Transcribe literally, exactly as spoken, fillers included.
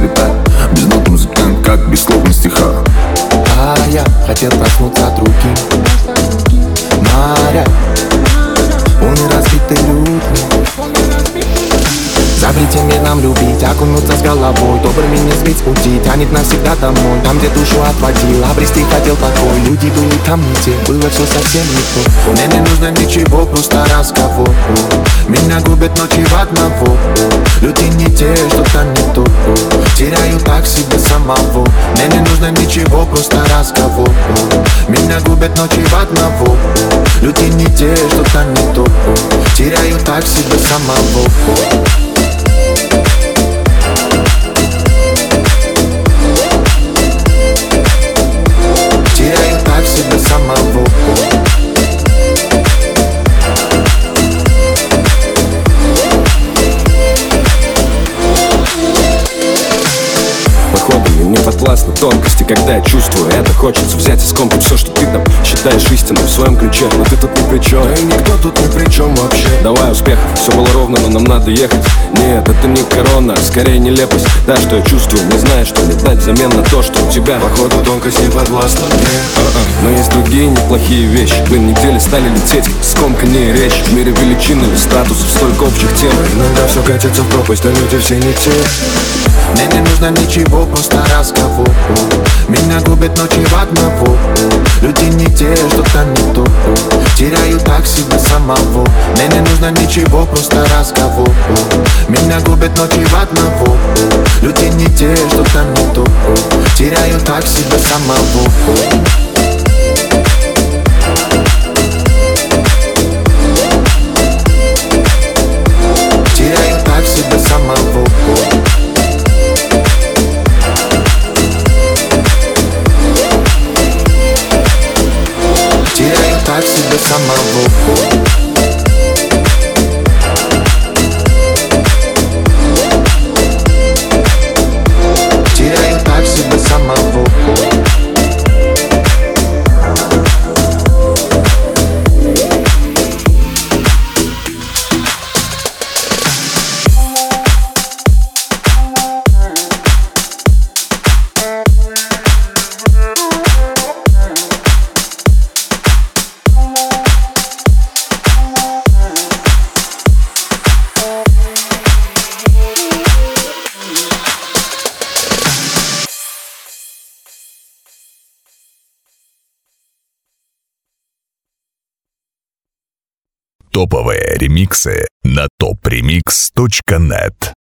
слетать. Без нот музыкант, как без слов на стихах. А я хотел проснуться от руки моря, полный разбитый люд. Запрети мне нам любить, окунуться с головой, добрыми не сбить с пути, тянет навсегда домой. Там, где душу отводил, обрести хотел покой. Люди были там не те, было все совсем не то. Мне не нужно ничего, просто разговор. Меня губят ночи в одного. Люди не те, что-то не то. Теряю так себе самого. Мне не нужно ничего, просто разговор. Меня губят ночи в одного. Люди не те, что-то не то. Теряю так себе самого. Теряю так себя самого. Походу мне не подвластны тонкости, когда я чувствую это. Хочется взять и скомкать все, что ты там считаешь истиной в своем ключе. Но ты тут ни при чем, да и никто тут ни при чем вообще. Давай успехов, все было ровно, но нам надо ехать. Нет, это не корона, скорее нелепость. Да, что я чувствую, не знаю, что мне дать взамен на то, что у тебя. Походу тонкость не подвластна мне. А-а. Но есть другие неплохие вещи. Мы недели стали лететь, скомканнее речь. В мире величин или статусов столько общих тем. Иногда все катится в пропасть, а люди все не те. Мне не нужно ничего, просто разговор. Меня губят ночи в одного. Люди не те, что-то не то. Теряю так себя самого. Мне не нужно ничего, просто разговор. Меня губят ночи в одного. Люди не те, что-то не то. Теряю так себя самого. Теряю так себя самого. Теряю так себя самого. Теряю так себя самого. Топовые ремиксы на топ ремикс точка нет.